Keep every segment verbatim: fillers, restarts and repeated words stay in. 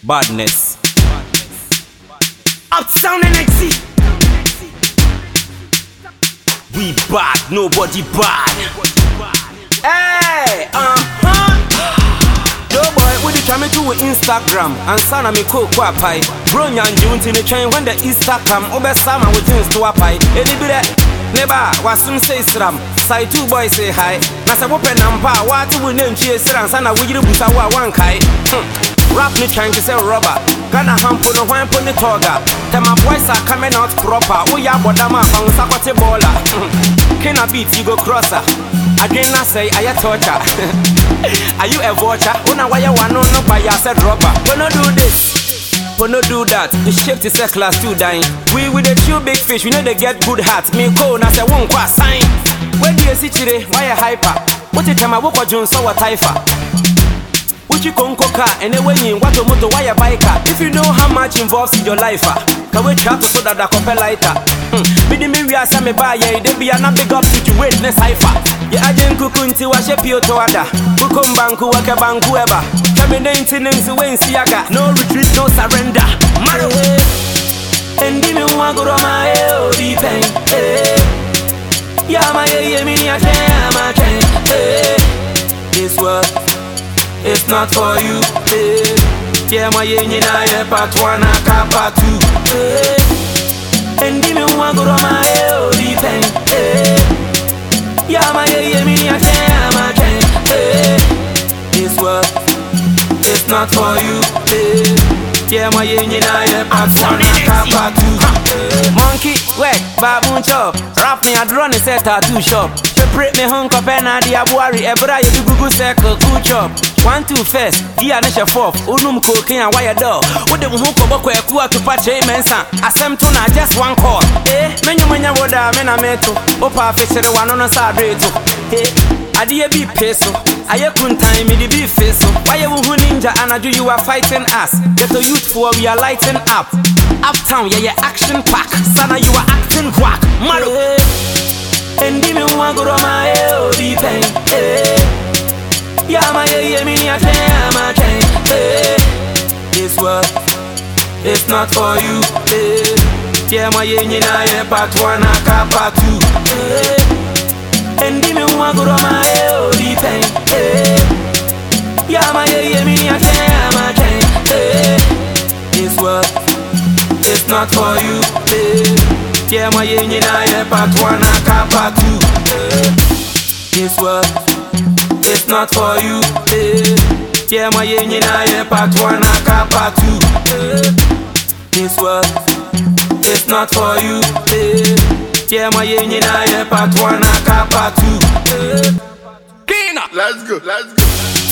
Badness. Uptown N X T. We bad, nobody bad. Hey, uh-huh. Yo boy, we the coming to Instagram and sana me ko kwa pai. Bro nyanji unti me train when the Instagram obe sama with things to apai. Any be that neba wasum say sram. Say two boys say hi. Na se wope nampa watu we name chie sram sana we yiru busa wa wan kai. Rap ni trying to say rubber. Gana hampo no hampo ni toga. Tell my boys are coming out proper. Oh ya bodama bang sakote baller. Kina beat you go crosser. Again I say I a torture. Are you a vulture? Una why you want no by ya said rubber. We no do this. We no do that. The shape is a class two dying. We with the two big fish. We know they get good hats. Me ko na say one kwa sign. When do you see today? Why a hyper? What it time I walk or Jones so what typha? Uchi konko car and then when you want to motor why a biker. If you know how much involves in your life, can we chat to so that I compare lighter? Bidi me we are some buy ye, they be a big up situation cipher. Yeah, I didn't cook until I shape you to other. Kukum banku waka banku ever. Coming maintenance when siaga. No retreat, no surrender. Maro and give me one go my oh the pain. Yeah, my yeah, me a chain, this world. It's not for you, eh. Yeah, my yenye na ye part one and part two, eh. And give me one go my oh the pain, eh. Yeah, my yenye me a chain, eh. This world, it's not for you, eh. Yeah, my yenye na ye part one and part two, eh. Monkey, wet, baboon chop. Rap me a drone set tattoo shop. Separate me hunk up and a diabuari. Ebra you do google circle, cool chop. One two first, dia nesha fourth. Unum cooking and wire door. With the hook of a quack to patch a mensa. Assem to na just one call. Eh, menu menya woda mena meto. Opa fix the one on a sabrito. Eh, adia be peso. Aye kun time me the be face. Why you who ninja and I do you are fighting us? Get a youth for we are lighting up. Uptown, yeah, yeah, action pack. Sana, you are acting quack. Maro. And give me one go my oh the pain. Yeah, my yeah, me a chain, eh. This world, it's not for you, eh. Yeah, my yeah, na ye part one and part two, eh. And give me one go my oh the pain, eh. Yeah, my yeah, me a chain, eh. This world, it's not for you, eh. Yeah, my yeah, na ye part one and part two, eh. This world. It's not for you, eh. Yeah, my yenye na ye part one and part two, eh. This world, it's not for you, eh. Yeah, my yenye na ye part one and part two, eh. Kina, let's go, let's go.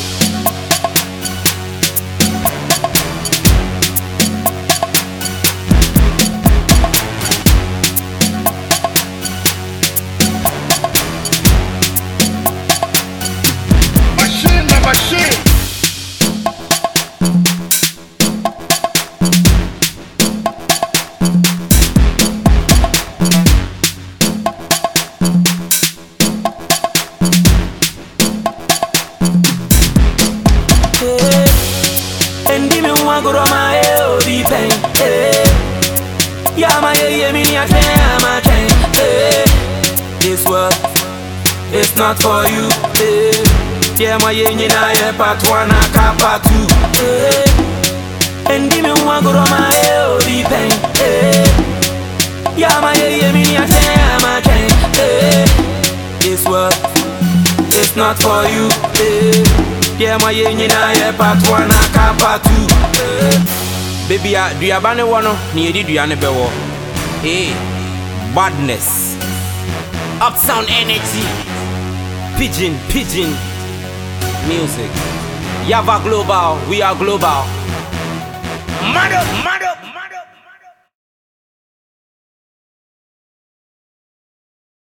Go to my oh the pain, eh. Yeah, my yeah, me a chain, eh. This world, it's not for you, eh. Yeah, my yeah, na ye part one and part two, eh. And give me one go to my oh the pain, eh. Yeah, my yeah, me a chain, eh. This world, it's not for you, eh. Yeah, my yenye na ye part one and part two, eh. Baby, I do you have any one? Ni edi do you have bewo? Hey, badness. Uptown N X T. Pigeon, pigeon. Music. Yava global, we are global. Mother, mother.